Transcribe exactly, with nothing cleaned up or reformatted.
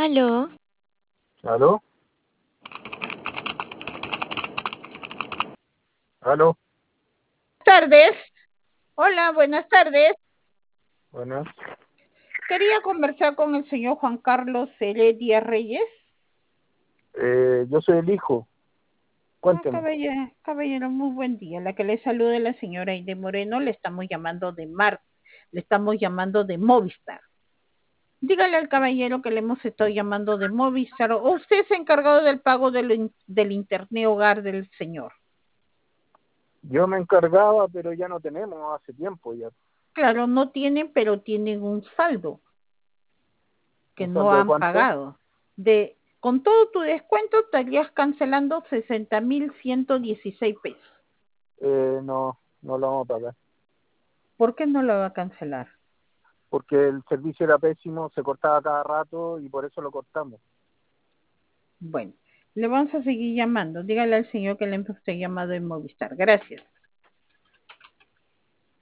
Aló, ¿Aló? ¿Aló? Tardes. Hola, buenas tardes. Buenas. Quería conversar con el señor Juan Carlos Heredia Reyes. Eh, yo soy el hijo. Ah, Cuénteme. caballero, caballero, muy buen día. La que le saluda es la señora Aide Moreno. Le estamos llamando de Mar, le estamos llamando de Movistar. Dígale al caballero que le hemos estado llamando de Movistar. ¿O usted es encargado del pago del, del internet hogar del señor? Yo me encargaba, pero ya no tenemos hace tiempo ya. Claro, no tienen, pero tienen un saldo que ¿Un no saldo de han cuánto? pagado. De, con todo tu descuento estarías cancelando sesenta mil ciento dieciséis pesos. Eh, no, no lo vamos a pagar. ¿Por qué no lo va a cancelar? Porque el servicio era pésimo, se cortaba cada rato y por eso lo cortamos. Bueno, le vamos a seguir llamando. Dígale al señor que le hemos llamado en Movistar. Gracias.